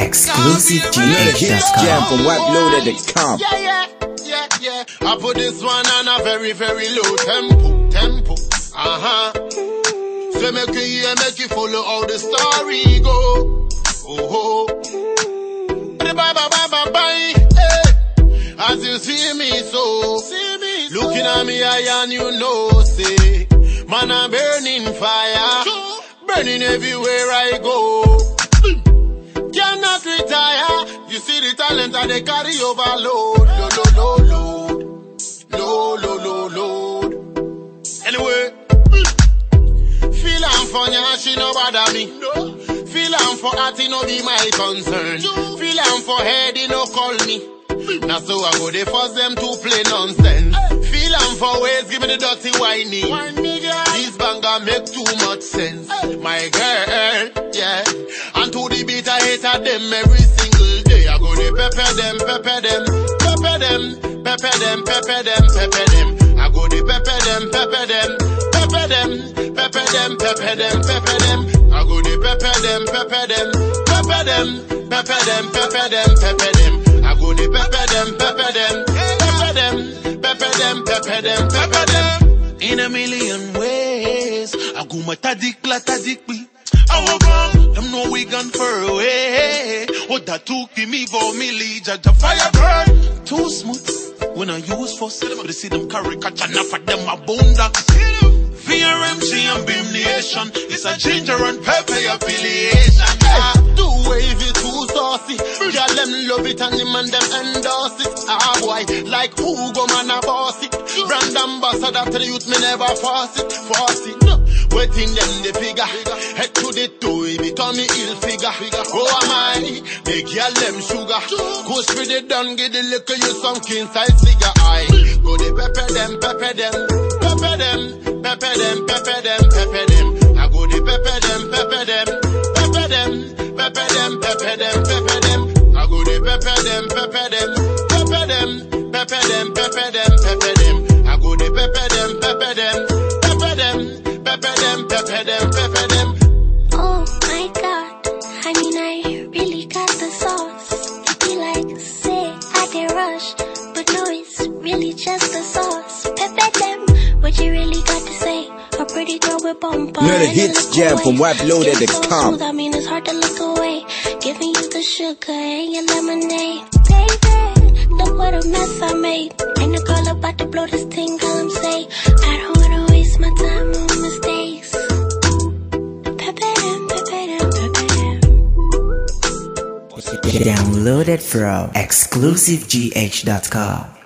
ExclusiveGH.com. Jam from WebLoaded.com. Yeah. I put this one on a very, very low tempo. So make you follow how the story go. Oh. Bye. Hey. As you see me so, looking at me eye and you know, say, man, I'm burning fire, burning everywhere I go. Cannot retire. You see the talent and they carry overload. Load. Anyway, feel I'm for ya, she no bother me. Feel I'm for art, it no be my concern. Feel I'm for head, it no call me. Now so I go they force them to play nonsense. Feel I'm for ways, give me the dirty whiny. This banger make too much sense. My girl, yeah. And to the beat I hate at them every single day. I go they pepper them. I go they pepper them. I go they pepper them. In a million ways, I go my tadik be. I go, them know we gone far away. What that took me for me lead, the fire burn. Too smooth, when I use force, they see them caricature, enough for them a boondocks. VRMG and Beam Nation, it's a ginger and pepper affiliation. Do wavy too saucy, girl them love it and them and them endorse it. Ah boy, like Hugo man a boss it. Brand ambassador to the youth, me never force it. No. Waiting them the figure, head to the toe, it become me ill figure. Oh am I, make girl them sugar. Go spit it down, get the liquor, you some king size figure. I go they pepper them. I go the pepper them. I go the pepper them. I go the Oh my God, I mean I really got the sauce. It be like say I did rush, but no it's really just the sauce. Pepper them, what you really got to say? A pretty girl with bumper. You're the hits jam from WebLoaded.com. So I mean it's hard to look away. Giving you the sugar and your lemonade, baby. Look what a mess I made. Ain't a girl about to blow this thing, girl. I'm say I don't wanna waste my time on mistakes. Download it from ExclusiveGH.com.